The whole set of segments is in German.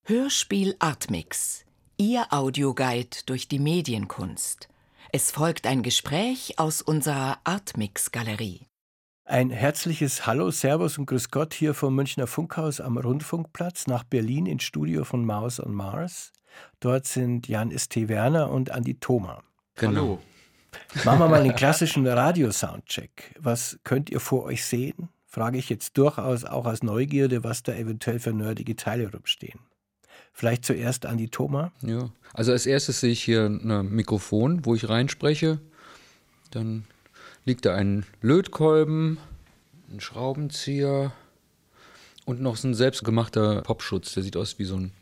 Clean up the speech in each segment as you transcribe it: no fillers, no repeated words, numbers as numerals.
Hörspiel Artmix, Ihr Audioguide durch die Medienkunst. Es folgt ein Gespräch aus unserer Artmix-Galerie. Ein herzliches Hallo, Servus und Grüß Gott hier vom Münchner Funkhaus am Rundfunkplatz nach Berlin ins Studio von Mouse on Mars. Dort sind Jan S.T. Werner und Andi Thoma. Genau. Machen wir mal einen klassischen Radiosoundcheck. Was könnt ihr vor euch sehen? Frage ich jetzt durchaus auch aus Neugierde, was da eventuell für nerdige Teile rumstehen. Vielleicht zuerst Andi Thoma. Ja, also als erstes sehe ich hier ein Mikrofon, wo ich reinspreche. Dann liegt da ein Lötkolben, ein Schraubenzieher und noch so ein selbstgemachter Popschutz. Der sieht aus wie so ein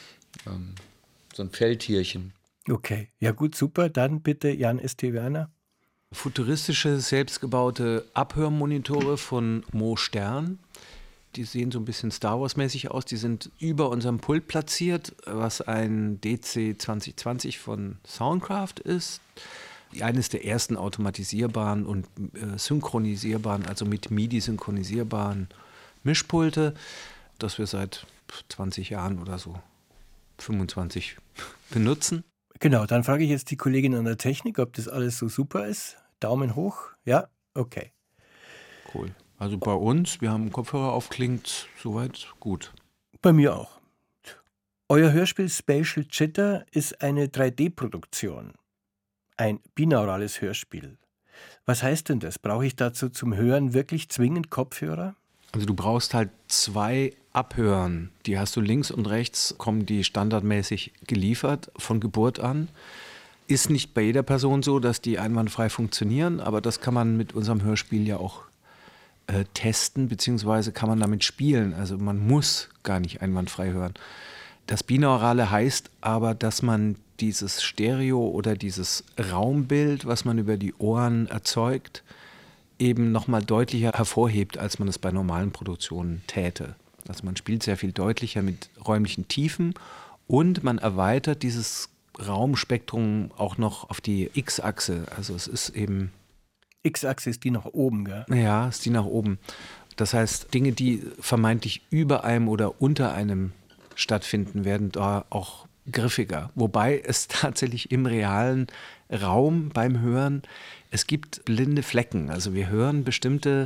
Feldtierchen. Okay, ja gut, super. Dann bitte Jan S.T. Werner. Futuristische, selbstgebaute Abhörmonitore von Mo Stern. Die sehen so ein bisschen Star Wars-mäßig aus. Die sind über unserem Pult platziert, was ein DC 2020 von Soundcraft ist. Eines der ersten automatisierbaren und synchronisierbaren, also mit MIDI synchronisierbaren Mischpulte, das wir seit 20 Jahren oder so, 25 benutzen. Genau, dann frage ich jetzt die Kollegin an der Technik, ob das alles so super ist. Daumen hoch. Ja, okay. Cool. Also bei uns, wir haben Kopfhörer auf, klingt soweit gut. Bei mir auch. Euer Hörspiel Spatial Jitter ist eine 3D-Produktion. Ein binaurales Hörspiel. Was heißt denn das? Brauche ich dazu zum Hören wirklich zwingend Kopfhörer? Also du brauchst halt 2 Abhören. Die hast du links und rechts, kommen die standardmäßig geliefert von Geburt an. Ist nicht bei jeder Person so, dass die einwandfrei funktionieren, aber das kann man mit unserem Hörspiel ja auch testen, beziehungsweise kann man damit spielen. Also man muss gar nicht einwandfrei hören. Das Binaurale heißt aber, dass man dieses Stereo oder dieses Raumbild, was man über die Ohren erzeugt, eben nochmal deutlicher hervorhebt, als man es bei normalen Produktionen täte. Also man spielt sehr viel deutlicher mit räumlichen Tiefen und man erweitert dieses Raumspektrum auch noch auf die X-Achse. Also es ist eben... X-Achse ist die nach oben, gell? Ja, ist die nach oben. Das heißt, Dinge, die vermeintlich über einem oder unter einem stattfinden, werden da auch griffiger. Wobei es tatsächlich im realen Raum beim Hören, es gibt blinde Flecken. Also wir hören bestimmte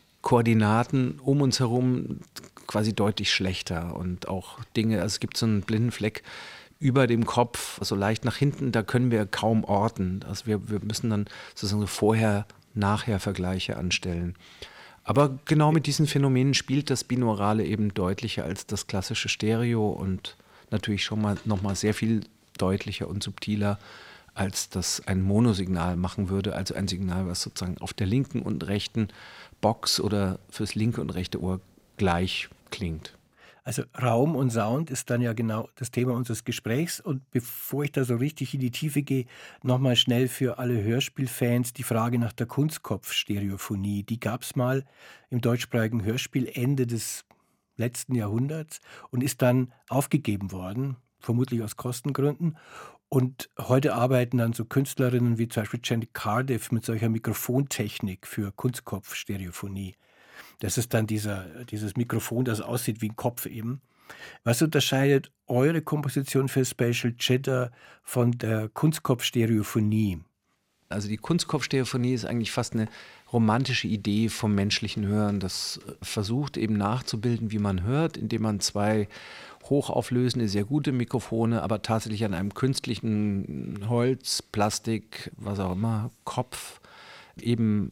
Koordinaten um uns herum quasi deutlich schlechter und auch Dinge, also es gibt so einen blinden Fleck über dem Kopf, so leicht nach hinten, da können wir kaum orten. Also wir müssen dann sozusagen so Vorher-Nachher-Vergleiche anstellen. Aber genau mit diesen Phänomenen spielt das Binaurale eben deutlicher als das klassische Stereo und natürlich schon mal nochmal sehr viel deutlicher und subtiler, als das ein Monosignal machen würde, also ein Signal, was sozusagen auf der linken und rechten Box oder fürs linke und rechte Ohr gleich klingt. Also Raum und Sound ist dann ja genau das Thema unseres Gesprächs. Und bevor ich da so richtig in die Tiefe gehe, nochmal schnell für alle Hörspielfans die Frage nach der Kunstkopf-Stereophonie. Die gab es mal im deutschsprachigen Hörspiel Ende des letzten Jahrhunderts und ist dann aufgegeben worden, vermutlich aus Kostengründen. Und heute arbeiten dann so Künstlerinnen wie zum Beispiel Jenny Cardiff mit solcher Mikrofontechnik für Kunstkopf-Stereophonie. Das ist dann dieses Mikrofon, das aussieht wie ein Kopf eben. Was unterscheidet eure Komposition für Spatial Jitter von der Kunstkopf-Stereophonie? Also die Kunstkopf-Stereophonie ist eigentlich fast eine romantische Idee vom menschlichen Hören. Das versucht eben nachzubilden, wie man hört, indem man 2 hochauflösende, sehr gute Mikrofone, aber tatsächlich an einem künstlichen Holz, Plastik, was auch immer, Kopf eben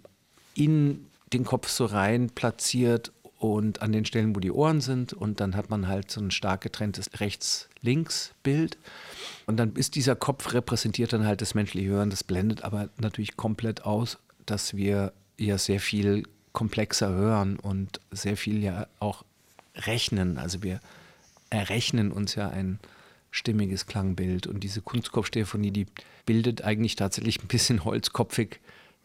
in den Kopf so rein platziert und an den Stellen, wo die Ohren sind, und dann hat man halt so ein stark getrenntes Rechts-Links-Bild und dann ist dieser Kopf repräsentiert dann halt das menschliche Hören, das blendet aber natürlich komplett aus, dass wir ja sehr viel komplexer hören und sehr viel ja auch rechnen, also wir errechnen uns ja ein stimmiges Klangbild und diese Kunstkopf-Stereophonie, die bildet eigentlich tatsächlich ein bisschen holzkopfig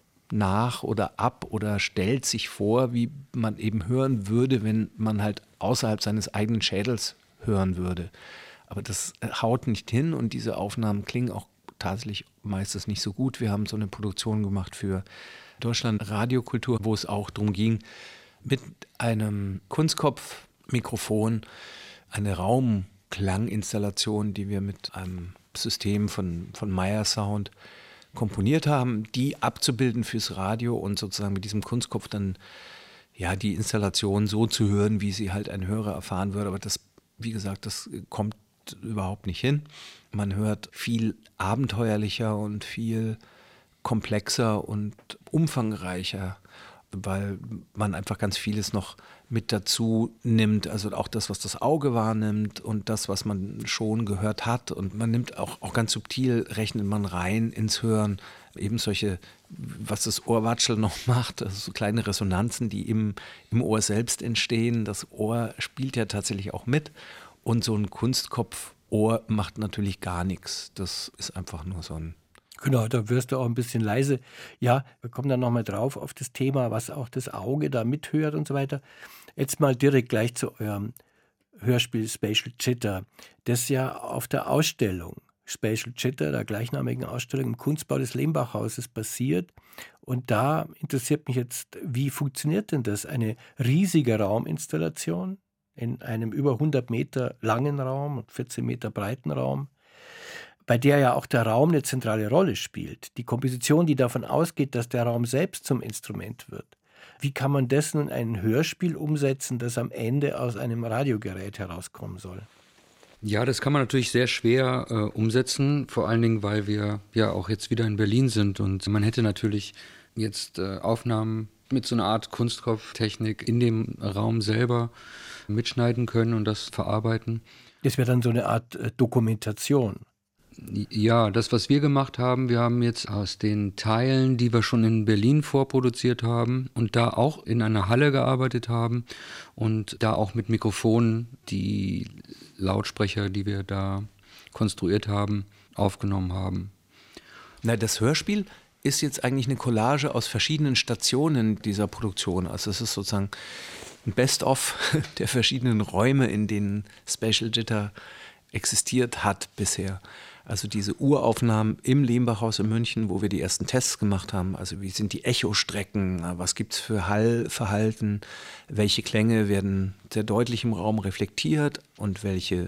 nach oder ab oder stellt sich vor, wie man eben hören würde, wenn man halt außerhalb seines eigenen Schädels hören würde. Aber das haut nicht hin und diese Aufnahmen klingen auch tatsächlich meistens nicht so gut. Wir haben so eine Produktion gemacht für Deutschland Radiokultur, wo es auch darum ging, mit einem Kunstkopfmikrofon eine Klanginstallationen, die wir mit einem System von Meyer Sound komponiert haben, die abzubilden fürs Radio und sozusagen mit diesem Kunstkopf dann ja die Installation so zu hören, wie sie halt ein Hörer erfahren würde. Aber das, wie gesagt, das kommt überhaupt nicht hin. Man hört viel abenteuerlicher und viel komplexer und umfangreicher, weil man einfach ganz vieles noch mit dazu nimmt, also auch das, was das Auge wahrnimmt und das, was man schon gehört hat, und man nimmt auch ganz subtil, rechnet man rein ins Hören, eben solche, was das Ohrwatscheln noch macht, also so kleine Resonanzen, die im Ohr selbst entstehen. Das Ohr spielt ja tatsächlich auch mit, und so ein Kunstkopfohr macht natürlich gar nichts. Das ist einfach nur so ein... Genau, da wirst du auch ein bisschen leise. Ja, wir kommen dann nochmal drauf auf das Thema, was auch das Auge da mithört und so weiter. Jetzt mal direkt gleich zu eurem Hörspiel Spatial Jitter, das ja auf der Ausstellung Spatial Jitter, der gleichnamigen Ausstellung im Kunstbau des Lehmbachhauses basiert. Und da interessiert mich jetzt, wie funktioniert denn das? Eine riesige Rauminstallation in einem über 100 Meter langen Raum und 14 Meter breiten Raum, bei der ja auch der Raum eine zentrale Rolle spielt. Die Komposition, die davon ausgeht, dass der Raum selbst zum Instrument wird. Wie kann man das nun in ein Hörspiel umsetzen, das am Ende aus einem Radiogerät herauskommen soll? Ja, das kann man natürlich sehr schwer umsetzen, vor allen Dingen, weil wir ja auch jetzt wieder in Berlin sind, und man hätte natürlich jetzt Aufnahmen mit so einer Art Kunstkopftechnik in dem Raum selber mitschneiden können und das verarbeiten. Das wäre dann so eine Art Dokumentation. Ja, das, was wir gemacht haben, wir haben jetzt aus den Teilen, die wir schon in Berlin vorproduziert haben und da auch in einer Halle gearbeitet haben und da auch mit Mikrofonen die Lautsprecher, die wir da konstruiert haben, aufgenommen haben. Na, das Hörspiel ist jetzt eigentlich eine Collage aus verschiedenen Stationen dieser Produktion. Also es ist sozusagen ein Best-of der verschiedenen Räume, in denen Spatial Jitter existiert hat bisher. Also diese Uraufnahmen im Lehmbachhaus in München, wo wir die ersten Tests gemacht haben. Also wie sind die Echostrecken, was gibt es für Hallverhalten, welche Klänge werden sehr deutlich im Raum reflektiert und welche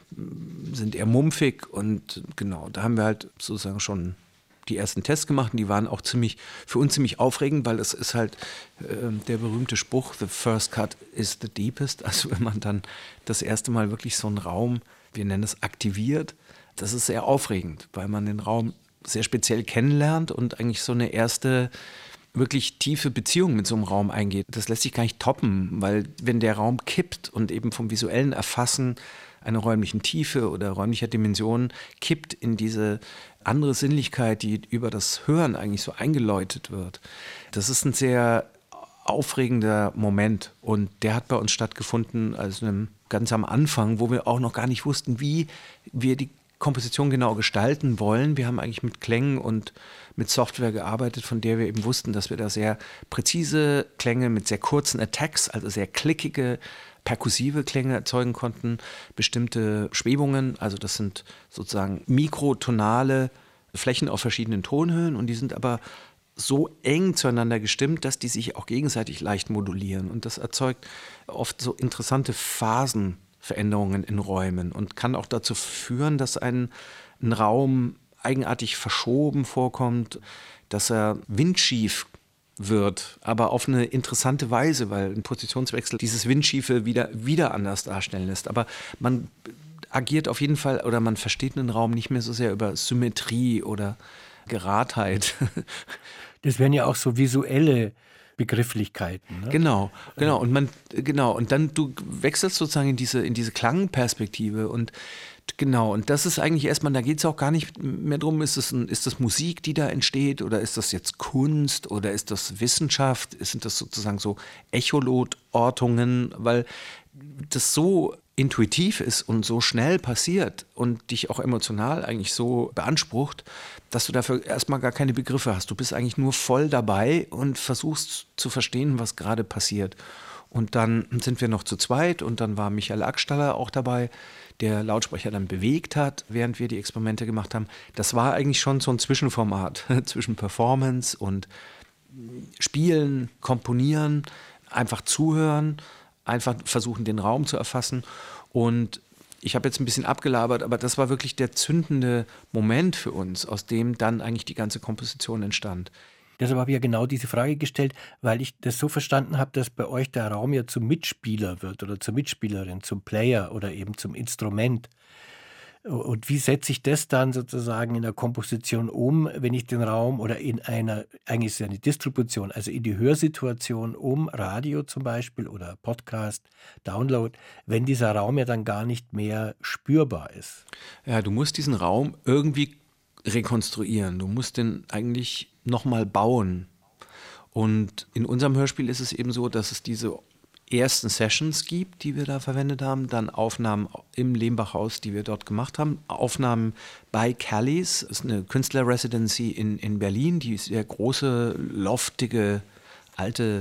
sind eher mumpfig. Und genau, da haben wir halt sozusagen schon die ersten Tests gemacht, und die waren auch für uns ziemlich aufregend, weil es ist halt der berühmte Spruch, the first cut is the deepest. Also wenn man dann das erste Mal wirklich so einen Raum, wir nennen es aktiviert, das ist sehr aufregend, weil man den Raum sehr speziell kennenlernt und eigentlich so eine erste wirklich tiefe Beziehung mit so einem Raum eingeht. Das lässt sich gar nicht toppen, weil wenn der Raum kippt und eben vom visuellen Erfassen einer räumlichen Tiefe oder räumlicher Dimension kippt in diese andere Sinnlichkeit, die über das Hören eigentlich so eingeläutet wird. Das ist ein sehr aufregender Moment, und der hat bei uns stattgefunden, also ganz am Anfang, wo wir auch noch gar nicht wussten, wie wir die Komposition genau gestalten wollen. Wir haben eigentlich mit Klängen und mit Software gearbeitet, von der wir eben wussten, dass wir da sehr präzise Klänge mit sehr kurzen Attacks, also sehr klickige, perkussive Klänge erzeugen konnten, bestimmte Schwebungen, also das sind sozusagen mikrotonale Flächen auf verschiedenen Tonhöhen, und die sind aber so eng zueinander gestimmt, dass die sich auch gegenseitig leicht modulieren, und das erzeugt oft so interessante Phasenveränderungen in Räumen und kann auch dazu führen, dass ein Raum eigenartig verschoben vorkommt, dass er windschief wird, aber auf eine interessante Weise, weil ein Positionswechsel dieses Windschiefe wieder anders darstellen lässt. Aber man agiert auf jeden Fall, oder man versteht einen Raum nicht mehr so sehr über Symmetrie oder Geradheit. Das wären ja auch so visuelle Begrifflichkeiten. Ne? Genau. Und dann du wechselst sozusagen in diese Klangperspektive, und genau, und das ist eigentlich erstmal, da geht es auch gar nicht mehr drum, ist das Musik, die da entsteht, oder ist das jetzt Kunst, oder ist das Wissenschaft, sind das sozusagen so Echolotortungen, weil das so intuitiv ist und so schnell passiert und dich auch emotional eigentlich so beansprucht, dass du dafür erstmal gar keine Begriffe hast. Du bist eigentlich nur voll dabei und versuchst zu verstehen, was gerade passiert. Und dann sind wir noch zu zweit, und dann war Michael Ackstaller auch dabei, der Lautsprecher dann bewegt hat, während wir die Experimente gemacht haben. Das war eigentlich schon so ein Zwischenformat zwischen Performance und Spielen, Komponieren, einfach zuhören, einfach versuchen, den Raum zu erfassen. Und Ich habe jetzt ein bisschen abgelabert, aber das war wirklich der zündende Moment für uns, aus dem dann eigentlich die ganze Komposition entstand. Deshalb habe ich ja genau diese Frage gestellt, weil ich das so verstanden habe, dass bei euch der Raum ja zum Mitspieler wird oder zur Mitspielerin, zum Player oder eben zum Instrument. Und wie setze ich das dann sozusagen in der Komposition um, wenn ich den Raum oder in einer, eigentlich ist es ja eine Distribution, also in die Hörsituation um, Radio zum Beispiel oder Podcast, Download, wenn dieser Raum ja dann gar nicht mehr spürbar ist? Ja, du musst diesen Raum irgendwie rekonstruieren. Du musst den eigentlich nochmal bauen. Und in unserem Hörspiel ist es eben so, dass es diese ersten Sessions gibt, die wir da verwendet haben, dann Aufnahmen im Lehmbachhaus, die wir dort gemacht haben, Aufnahmen bei Callies, das ist eine Künstler-Residency in Berlin, die sehr große, loftige, alte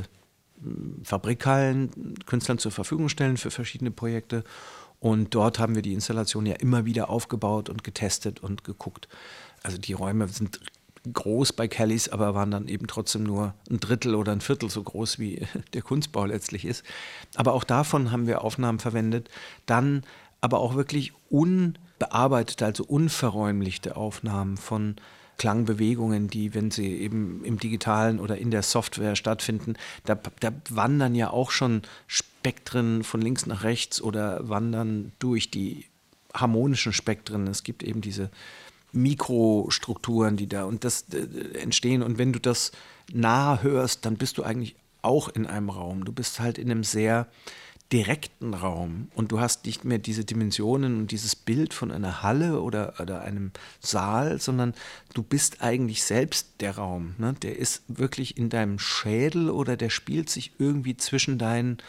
Fabrikhallen Künstlern zur Verfügung stellen für verschiedene Projekte. Und dort haben wir die Installation ja immer wieder aufgebaut und getestet und geguckt. Also die Räume sind groß bei Callies, aber waren dann eben trotzdem nur ein Drittel oder ein Viertel so groß, wie der Kunstbau letztlich ist. Aber auch davon haben wir Aufnahmen verwendet. Dann aber auch wirklich unbearbeitete, also unverräumlichte Aufnahmen von Klangbewegungen, die, wenn sie eben im Digitalen oder in der Software stattfinden, da wandern ja auch schon Spektren von links nach rechts oder wandern durch die harmonischen Spektren. Es gibt eben diese Mikrostrukturen, die da und das entstehen. Und wenn du das nah hörst, dann bist du eigentlich auch in einem Raum. Du bist halt in einem sehr direkten Raum und du hast nicht mehr diese Dimensionen und dieses Bild von einer Halle oder einem Saal, sondern du bist eigentlich selbst der Raum. Ne? Der ist wirklich in deinem Schädel oder der spielt sich irgendwie zwischen deinen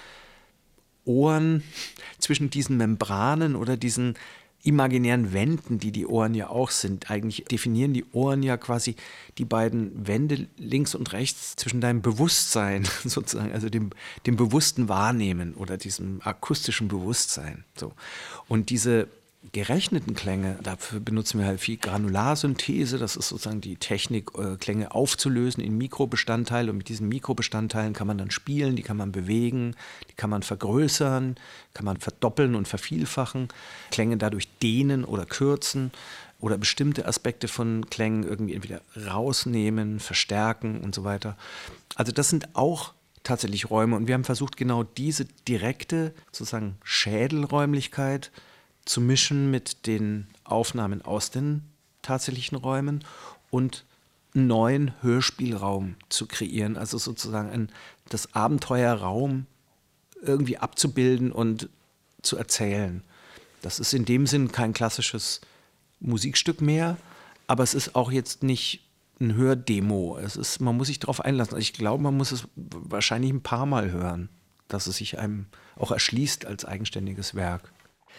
Ohren, zwischen diesen Membranen oder diesen imaginären Wänden, die Ohren ja auch sind. Eigentlich definieren die Ohren ja quasi die beiden Wände links und rechts zwischen deinem Bewusstsein sozusagen, also dem bewussten Wahrnehmen oder diesem akustischen Bewusstsein. So. Und diese gerechneten Klänge, dafür benutzen wir halt viel Granularsynthese, das ist sozusagen die Technik, Klänge aufzulösen in Mikrobestandteile und mit diesen Mikrobestandteilen kann man dann spielen, die kann man bewegen, die kann man vergrößern, kann man verdoppeln und vervielfachen, Klänge dadurch dehnen oder kürzen oder bestimmte Aspekte von Klängen irgendwie entweder rausnehmen, verstärken und so weiter. Also das sind auch tatsächlich Räume und wir haben versucht, genau diese direkte sozusagen Schädelräumlichkeit zu mischen mit den Aufnahmen aus den tatsächlichen Räumen und einen neuen Hörspielraum zu kreieren, also sozusagen das Abenteuerraum irgendwie abzubilden und zu erzählen. Das ist in dem Sinn kein klassisches Musikstück mehr, aber es ist auch jetzt nicht ein Hördemo. Man muss sich darauf einlassen. Also ich glaube, man muss es wahrscheinlich ein paar Mal hören, dass es sich einem auch erschließt als eigenständiges Werk.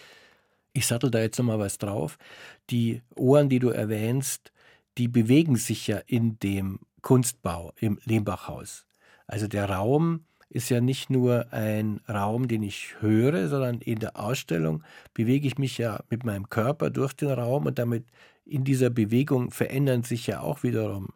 Ich sattel da jetzt nochmal was drauf. Die Ohren, die du erwähnst, die bewegen sich ja in dem Kunstbau im Lehmbachhaus. Also der Raum ist ja nicht nur ein Raum, den ich höre, sondern in der Ausstellung bewege ich mich ja mit meinem Körper durch den Raum und damit in dieser Bewegung verändern sich ja auch wiederum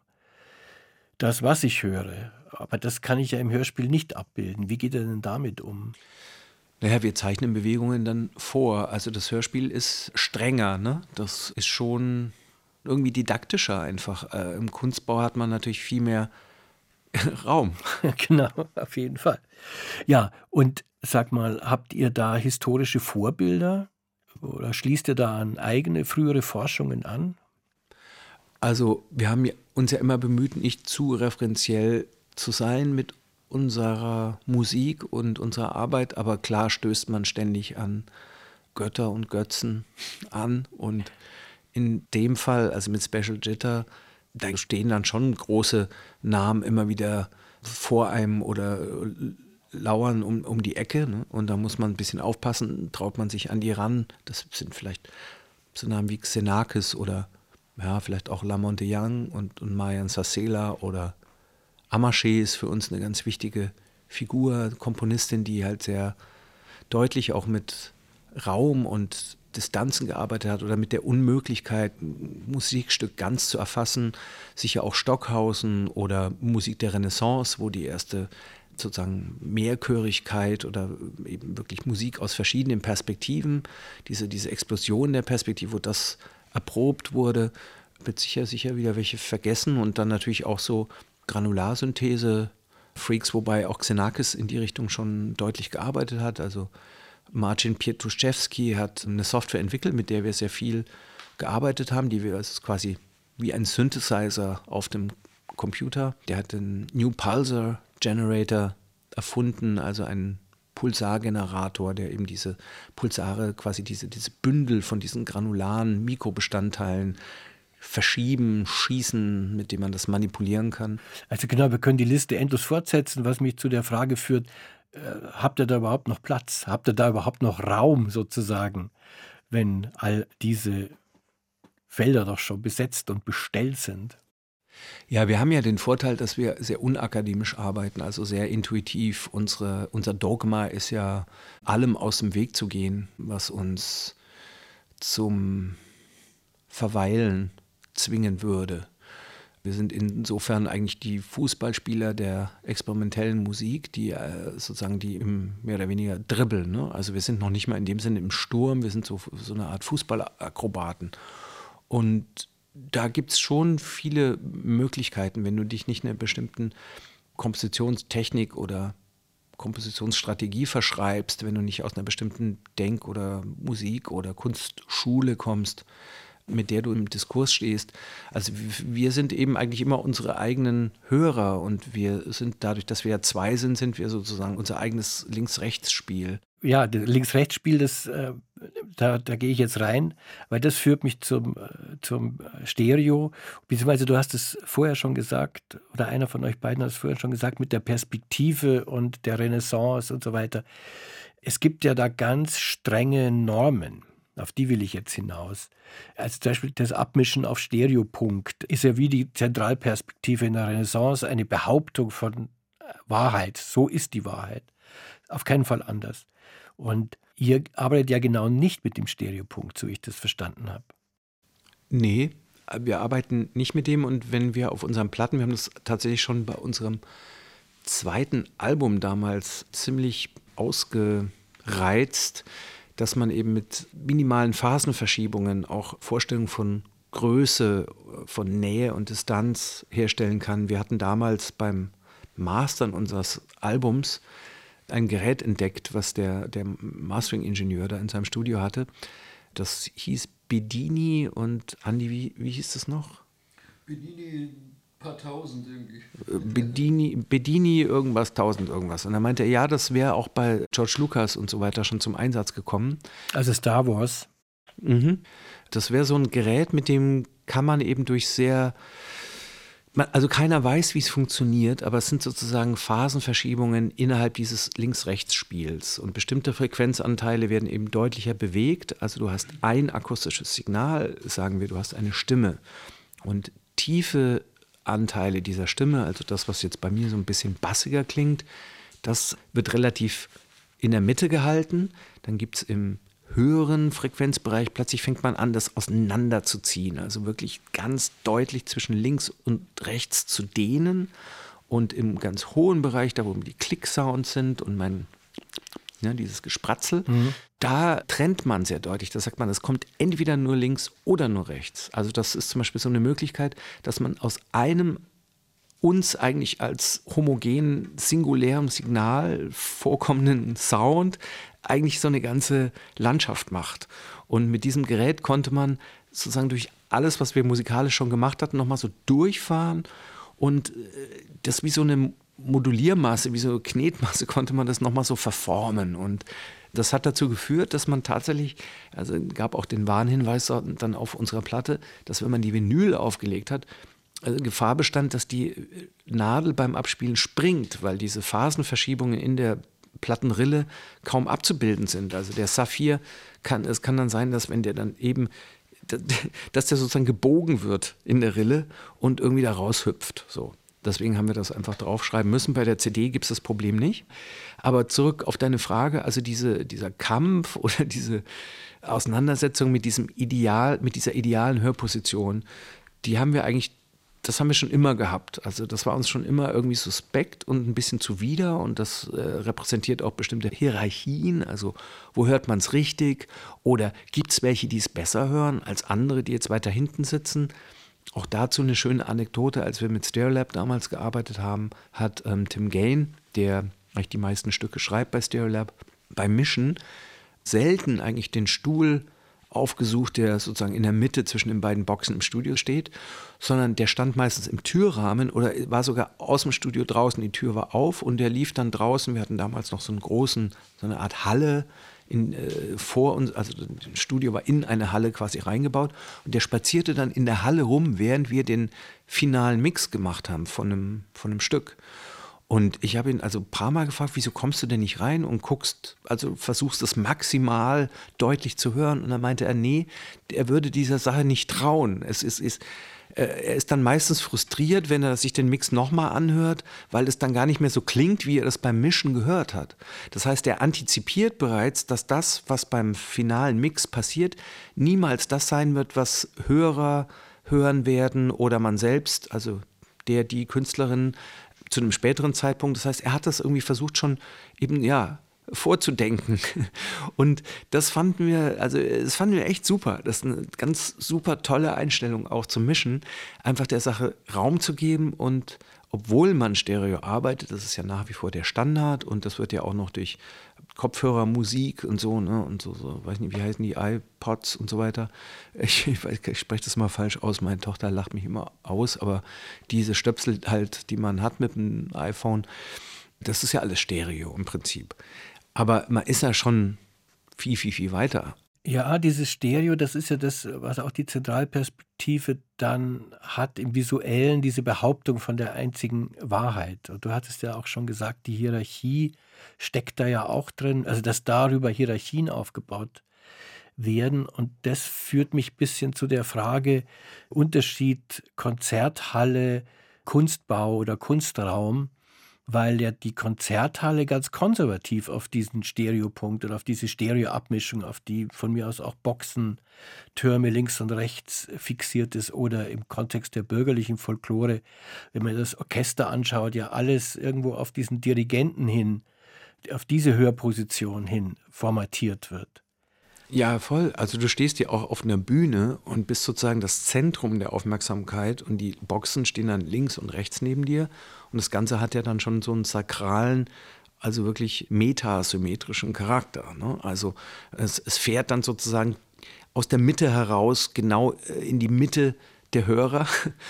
das, was ich höre. Aber das kann ich ja im Hörspiel nicht abbilden. Wie geht er denn damit um? Naja, wir zeichnen Bewegungen dann vor. Also das Hörspiel ist strenger, ne? Das ist schon irgendwie didaktischer einfach. Im Kunstbau hat man natürlich viel mehr Raum. Genau, auf jeden Fall. Ja, und sag mal, habt ihr da historische Vorbilder oder schließt ihr da an eigene frühere Forschungen an? Also wir haben uns ja immer bemüht, nicht zu referenziell zu sein mit unserer Musik und unserer Arbeit, aber klar stößt man ständig an Götter und Götzen an und in dem Fall, also mit Special Jitter, da stehen dann schon große Namen immer wieder vor einem oder lauern um die Ecke, ne? Und da muss man ein bisschen aufpassen, traut man sich an die ran, das sind vielleicht so Namen wie Xenakis oder ja, vielleicht auch Lamonte Young und Marian Sasela oder Amaché ist für uns eine ganz wichtige Figur, Komponistin, die halt sehr deutlich auch mit Raum und Distanzen gearbeitet hat oder mit der Unmöglichkeit, ein Musikstück ganz zu erfassen. Sicher auch Stockhausen oder Musik der Renaissance, wo die erste sozusagen Mehrchörigkeit oder eben wirklich Musik aus verschiedenen Perspektiven, diese Explosion der Perspektive, wo das erprobt wurde, wird sicher wieder welche vergessen und dann natürlich auch so Granularsynthese-Freaks, wobei auch Xenakis in die Richtung schon deutlich gearbeitet hat. Also Marcin Pietruszewski hat eine Software entwickelt, mit der wir sehr viel gearbeitet haben, das ist quasi wie ein Synthesizer auf dem Computer. Der hat den New Pulsar Generator erfunden, also einen Pulsargenerator, der eben diese Pulsare, quasi diese Bündel von diesen granularen Mikrobestandteilen verschieben, schießen, mit dem man das manipulieren kann. Also genau, wir können die Liste endlos fortsetzen, was mich zu der Frage führt, habt ihr da überhaupt noch Platz? Habt ihr da überhaupt noch Raum sozusagen, wenn all diese Felder doch schon besetzt und bestellt sind? Ja, wir haben ja den Vorteil, dass wir sehr unakademisch arbeiten, also sehr intuitiv. Unser Dogma ist ja, allem aus dem Weg zu gehen, was uns zum Verweilen zwingen würde. Wir sind insofern eigentlich die Fußballspieler der experimentellen Musik, die mehr oder weniger dribbeln. Ne? Also wir sind noch nicht mal in dem Sinne im Sturm, wir sind so eine Art Fußballakrobaten. Und da gibt es schon viele Möglichkeiten, wenn du dich nicht einer bestimmten Kompositionstechnik oder Kompositionsstrategie verschreibst, wenn du nicht aus einer bestimmten Denk- oder Musik- oder Kunstschule kommst, mit der du im Diskurs stehst. Also wir sind eben eigentlich immer unsere eigenen Hörer und wir sind dadurch, dass wir ja zwei sind wir sozusagen unser eigenes Links-Rechts-Spiel. Ja, das Links-Rechts-Spiel, da gehe ich jetzt rein, weil das führt mich zum Stereo. Beziehungsweise du hast es vorher schon gesagt, oder einer von euch beiden hat es vorher schon gesagt, mit der Perspektive und der Renaissance und so weiter. Es gibt ja da ganz strenge Normen. Auf die will ich jetzt hinaus. Also zum Beispiel das Abmischen auf Stereopunkt ist ja wie die Zentralperspektive in der Renaissance eine Behauptung von Wahrheit. So ist die Wahrheit. Auf keinen Fall anders. Und ihr arbeitet ja genau nicht mit dem Stereopunkt, so ich das verstanden habe. Nee, wir arbeiten nicht mit dem und wenn wir auf unseren Platten, wir haben das tatsächlich schon bei unserem zweiten Album damals ziemlich ausgereizt, dass man eben mit minimalen Phasenverschiebungen auch Vorstellungen von Größe, von Nähe und Distanz herstellen kann. Wir hatten damals beim Mastern unseres Albums ein Gerät entdeckt, was der Mastering-Ingenieur da in seinem Studio hatte. Das hieß Bedini und Andi, wie hieß das noch? Bedini paar tausend irgendwie. Bedini irgendwas, 1000 irgendwas. Und er meinte, ja, das wäre auch bei George Lucas und so weiter schon zum Einsatz gekommen. Also Star Wars. Mhm. Das wäre so ein Gerät, mit dem kann man eben also keiner weiß, wie es funktioniert, aber es sind sozusagen Phasenverschiebungen innerhalb dieses Links-Rechts-Spiels. Und bestimmte Frequenzanteile werden eben deutlicher bewegt. Also du hast ein akustisches Signal, sagen wir, du hast eine Stimme. Und tiefe Anteile dieser Stimme, also das, was jetzt bei mir so ein bisschen bassiger klingt, das wird relativ in der Mitte gehalten. Dann gibt es im höheren Frequenzbereich, plötzlich fängt man an, das auseinanderzuziehen, also wirklich ganz deutlich zwischen links und rechts zu dehnen. Und im ganz hohen Bereich, da wo die Klick-Sounds sind und dieses Gespratzel, da trennt man sehr deutlich. Da sagt man, es kommt entweder nur links oder nur rechts. Also das ist zum Beispiel so eine Möglichkeit, dass man aus einem uns eigentlich als homogen, singulärem Signal vorkommenden Sound eigentlich so eine ganze Landschaft macht. Und mit diesem Gerät konnte man sozusagen durch alles, was wir musikalisch schon gemacht hatten, nochmal so durchfahren und das wie so eine Moduliermasse, wie so eine Knetmasse konnte man das nochmal so verformen. Und das hat dazu geführt, dass man tatsächlich, also gab auch den Warnhinweis dann auf unserer Platte, dass wenn man die Vinyl aufgelegt hat, also Gefahr bestand, dass die Nadel beim Abspielen springt, weil diese Phasenverschiebungen in der Plattenrille kaum abzubilden sind. Also der Saphir es kann dann sein, dass wenn der dann eben, dass der sozusagen gebogen wird in der Rille und irgendwie da raushüpft. So. Deswegen haben wir das einfach draufschreiben müssen. Bei der CD gibt es das Problem nicht. Aber zurück auf deine Frage, also dieser Kampf oder diese Auseinandersetzung mit dieser idealen Hörposition, die haben wir eigentlich das haben wir schon immer gehabt. Also das war uns schon immer irgendwie suspekt und ein bisschen zuwider und das repräsentiert auch bestimmte Hierarchien. Also wo hört man es richtig oder gibt es welche, die es besser hören als andere, die jetzt weiter hinten sitzen? Auch dazu eine schöne Anekdote, als wir mit Stereolab damals gearbeitet haben, hat Tim Gain, der eigentlich die meisten Stücke schreibt bei Stereolab, beim Mischen selten eigentlich den Stuhl aufgesucht, der sozusagen in der Mitte zwischen den beiden Boxen im Studio steht, sondern der stand meistens im Türrahmen oder war sogar aus dem Studio draußen, die Tür war auf und der lief dann draußen, wir hatten damals noch so eine Art Halle vor uns, also das Studio war in eine Halle quasi reingebaut und der spazierte dann in der Halle rum, während wir den finalen Mix gemacht haben von einem Stück. Und ich habe ihn also ein paar Mal gefragt, wieso kommst du denn nicht rein und versuchst das maximal deutlich zu hören. Und dann meinte er, nee, er würde dieser Sache nicht trauen. Er ist dann meistens frustriert, wenn er sich den Mix nochmal anhört, weil es dann gar nicht mehr so klingt, wie er das beim Mischen gehört hat. Das heißt, er antizipiert bereits, dass das, was beim finalen Mix passiert, niemals das sein wird, was Hörer hören werden oder man selbst, also die Künstlerin, zu einem späteren Zeitpunkt. Das heißt, er hat das irgendwie versucht schon eben, vorzudenken. Und das fanden wir echt super. Das ist eine ganz super tolle Einstellung auch zum Mischen, einfach der Sache Raum zu geben und obwohl man Stereo arbeitet, das ist ja nach wie vor der Standard und das wird ja auch noch durch Kopfhörer, Musik und so, ne, und so, weiß nicht, wie heißen die, iPods und so weiter. Ich spreche das mal falsch aus, meine Tochter lacht mich immer aus, aber diese Stöpsel halt, die man hat mit dem iPhone, das ist ja alles Stereo im Prinzip. Aber man ist ja schon viel, viel, viel weiter. Ja, dieses Stereo, das ist ja das, was auch die Zentralperspektive dann hat im Visuellen, diese Behauptung von der einzigen Wahrheit. Und du hattest ja auch schon gesagt, die Hierarchie steckt da ja auch drin, also dass darüber Hierarchien aufgebaut werden. Und das führt mich ein bisschen zu der Frage, Unterschied Konzerthalle, Kunstbau oder Kunstraum, weil ja die Konzerthalle ganz konservativ auf diesen Stereopunkt oder auf diese Stereoabmischung, auf die von mir aus auch Boxen, Türme links und rechts fixiert ist oder im Kontext der bürgerlichen Folklore, wenn man das Orchester anschaut, ja alles irgendwo auf diesen Dirigenten hin, auf diese Hörposition hin formatiert wird. Ja, voll. Also du stehst ja auch auf einer Bühne und bist sozusagen das Zentrum der Aufmerksamkeit und die Boxen stehen dann links und rechts neben dir und das Ganze hat ja dann schon so einen sakralen, also wirklich metasymmetrischen Charakter, ne? Also es fährt dann sozusagen aus der Mitte heraus genau in die Mitte der Hörer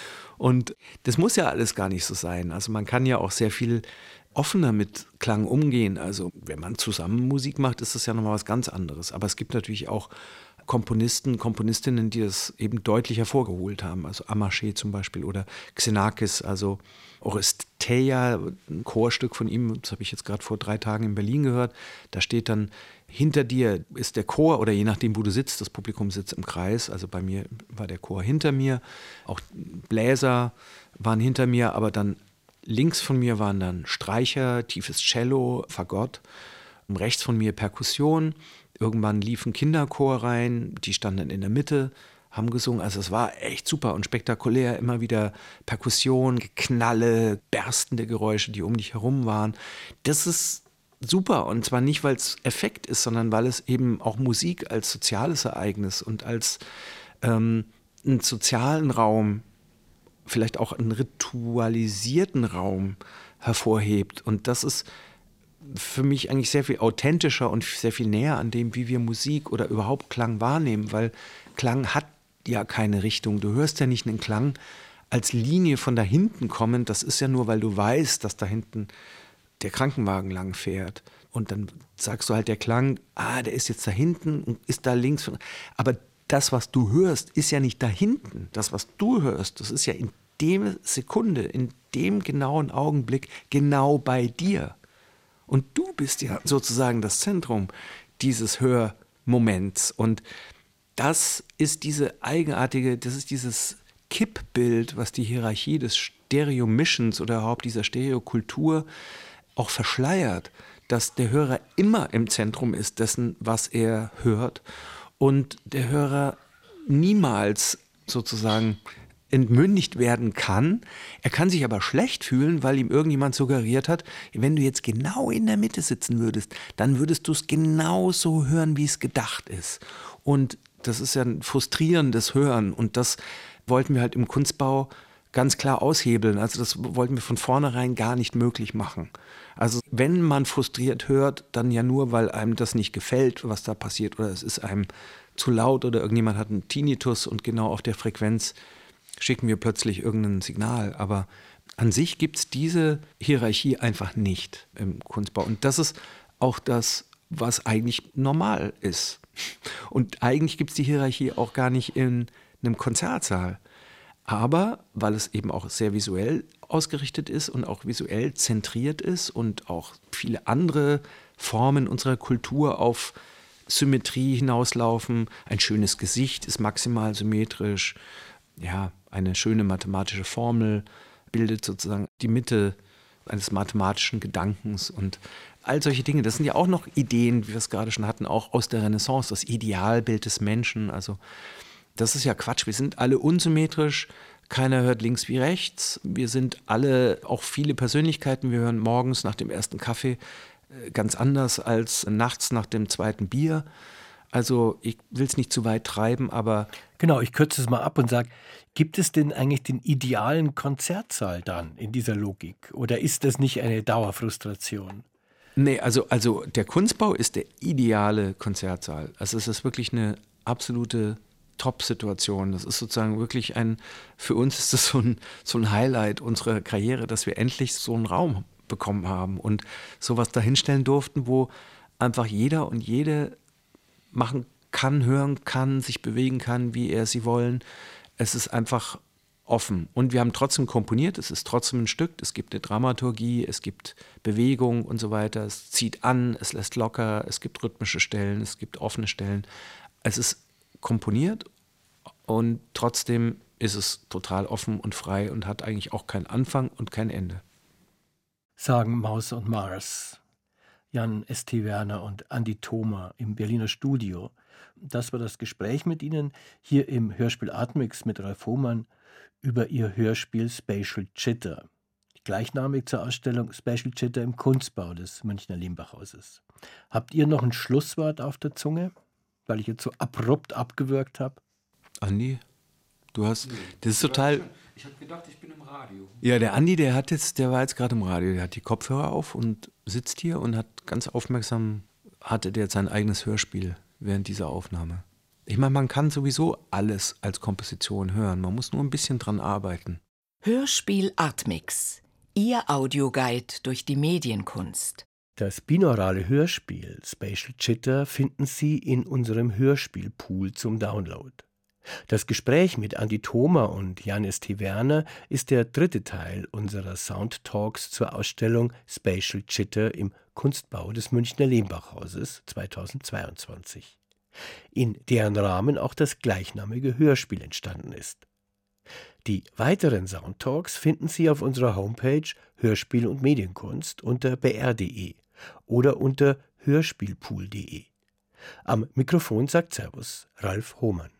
und das muss ja alles gar nicht so sein. Also man kann ja auch sehr viel offener mit Klang umgehen. Also wenn man zusammen Musik macht, ist das ja nochmal was ganz anderes. Aber es gibt natürlich auch Komponisten, Komponistinnen, die das eben deutlich hervorgeholt haben. Also Amarché zum Beispiel oder Xenakis, also Oresteia, ein Chorstück von ihm, das habe ich jetzt gerade vor 3 Tagen in Berlin gehört. Da steht dann, hinter dir ist der Chor oder je nachdem, wo du sitzt, das Publikum sitzt im Kreis. Also bei mir war der Chor hinter mir, auch Bläser waren hinter mir, aber dann links von mir waren dann Streicher, tiefes Cello, Fagott. Und rechts von mir Perkussion. Irgendwann lief ein Kinderchor rein, die standen dann in der Mitte, haben gesungen. Also es war echt super und spektakulär. Immer wieder Perkussion, Geknalle, berstende Geräusche, die um dich herum waren. Das ist super und zwar nicht, weil es Effekt ist, sondern weil es eben auch Musik als soziales Ereignis und als einen sozialen Raum, vielleicht auch einen ritualisierten Raum hervorhebt. Und das ist für mich eigentlich sehr viel authentischer und sehr viel näher an dem, wie wir Musik oder überhaupt Klang wahrnehmen, weil Klang hat ja keine Richtung. Du hörst ja nicht einen Klang als Linie von da hinten kommen. Das ist ja nur, weil du weißt, dass da hinten der Krankenwagen lang fährt. Und dann sagst du halt, der Klang, der ist jetzt da hinten und ist da links. Aber das, was du hörst, ist ja nicht da hinten. Das, was du hörst, das ist ja in dem Sekunde, in dem genauen Augenblick genau bei dir. Und du bist ja sozusagen das Zentrum dieses Hörmoments. Und das ist dieses Kippbild, was die Hierarchie des Stereo-Mischens oder überhaupt dieser Stereokultur auch verschleiert, dass der Hörer immer im Zentrum ist dessen, was er hört. Und der Hörer niemals sozusagen entmündigt werden kann. Er kann sich aber schlecht fühlen, weil ihm irgendjemand suggeriert hat, wenn du jetzt genau in der Mitte sitzen würdest, dann würdest du es genauso hören, wie es gedacht ist. Und das ist ja ein frustrierendes Hören. Und das wollten wir halt im Kunstbau ganz klar aushebeln. Also das wollten wir von vornherein gar nicht möglich machen. Also wenn man frustriert hört, dann ja nur, weil einem das nicht gefällt, was da passiert, oder es ist einem zu laut oder irgendjemand hat einen Tinnitus und genau auf der Frequenz schicken wir plötzlich irgendein Signal. Aber an sich gibt es diese Hierarchie einfach nicht im Kunstbau. Und das ist auch das, was eigentlich normal ist. Und eigentlich gibt es die Hierarchie auch gar nicht in einem Konzertsaal. Aber weil es eben auch sehr visuell ausgerichtet ist und auch visuell zentriert ist und auch viele andere Formen unserer Kultur auf Symmetrie hinauslaufen. Ein schönes Gesicht ist maximal symmetrisch. Ja, eine schöne mathematische Formel bildet sozusagen die Mitte eines mathematischen Gedankens und all solche Dinge. Das sind ja auch noch Ideen, wie wir es gerade schon hatten, auch aus der Renaissance, das Idealbild des Menschen. Also das ist ja Quatsch. Wir sind alle unsymmetrisch. Keiner hört links wie rechts. Wir sind alle auch viele Persönlichkeiten. Wir hören morgens nach dem ersten Kaffee ganz anders als nachts nach dem zweiten Bier. Also ich will es nicht zu weit treiben, aber... Genau, ich kürze es mal ab und sage, gibt es denn eigentlich den idealen Konzertsaal dann in dieser Logik? Oder ist das nicht eine Dauerfrustration? Nee, also der Kunstbau ist der ideale Konzertsaal. Also es ist wirklich eine absolute Top-Situation. Das ist sozusagen wirklich für uns ist das so ein Highlight unserer Karriere, dass wir endlich so einen Raum bekommen haben und sowas dahinstellen durften, wo einfach jeder und jede machen kann, hören kann, sich bewegen kann, wie er sie wollen. Es ist einfach offen. Und wir haben trotzdem komponiert, es ist trotzdem ein Stück, es gibt eine Dramaturgie, es gibt Bewegung und so weiter. Es zieht an, es lässt locker, es gibt rhythmische Stellen, es gibt offene Stellen. Es ist komponiert und trotzdem ist es total offen und frei und hat eigentlich auch keinen Anfang und kein Ende. Sagen Maus und Mars, Jan S.T. Werner und Andi Thoma im Berliner Studio. Das war das Gespräch mit Ihnen hier im Hörspiel Artmix mit Ralf Hohmann über Ihr Hörspiel Spatial Chitter, gleichnamig zur Ausstellung Spatial Chitter im Kunstbau des Münchner Lehmbachhauses. Habt ihr noch ein Schlusswort auf der Zunge, weil ich jetzt so abrupt abgewürgt habe? Andi, das ist total... Ich habe gedacht, ich bin im Radio. Ja, der Andi, der war jetzt gerade im Radio, der hat die Kopfhörer auf und sitzt hier und hat ganz aufmerksam, hatte der sein eigenes Hörspiel während dieser Aufnahme. Ich meine, man kann sowieso alles als Komposition hören, man muss nur ein bisschen dran arbeiten. Hörspiel Artmix, Ihr Audioguide durch die Medienkunst. Das binaurale Hörspiel Spatial Chitter finden Sie in unserem Hörspielpool zum Download. Das Gespräch mit Andi Thoma und Jan S.T. Werner ist der dritte Teil unserer Soundtalks zur Ausstellung Spatial Chitter im Kunstbau des Münchner Lehmbachhauses 2022, in deren Rahmen auch das gleichnamige Hörspiel entstanden ist. Die weiteren Soundtalks finden Sie auf unserer Homepage Hörspiel und Medienkunst unter br.de oder unter hörspielpool.de. Am Mikrofon sagt Servus Ralf Hohmann.